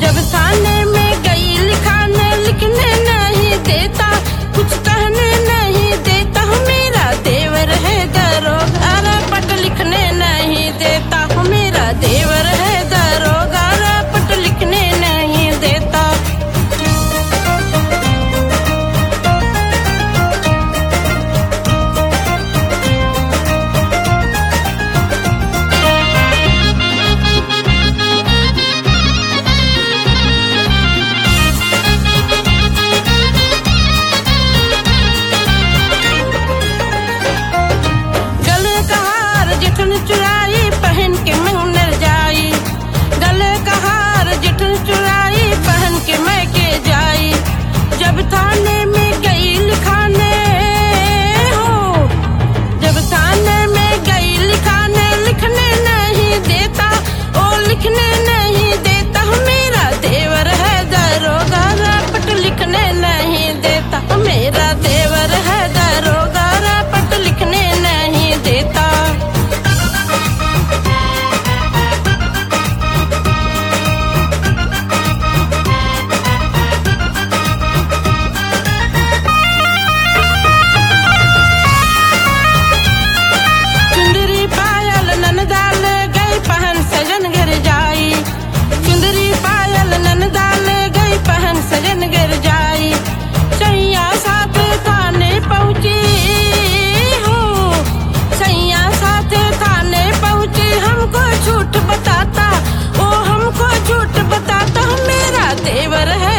जब थाने में गई लिखाने लिखने नहीं देता, कुछ कहने नहीं देता। मेरा देवर है दरोगा रपट लिखने नहीं देता। मेरा देवर है दरोगा रपट लिखने नहीं देता। चुराई पहन के मंगनर जाई, गले का हार जिठन चुराई पहन के मैके जाई। जब थाने में गई लिखाने हो, जब थाने में गई लिखाने लिखने नहीं देता, ओ लिखने नहीं देता। मेरा देवर है दरोगा रपट लिखने नहीं देता। मेरा देवर है दरोगा रपट लिखने नहीं देता। सजन गिर जाई, सैया साथ थाने पहुँची हो, सैया साथ थाने पहुँची। हमको झूठ बताता, ओ हमको झूठ बताता। मेरा देवर है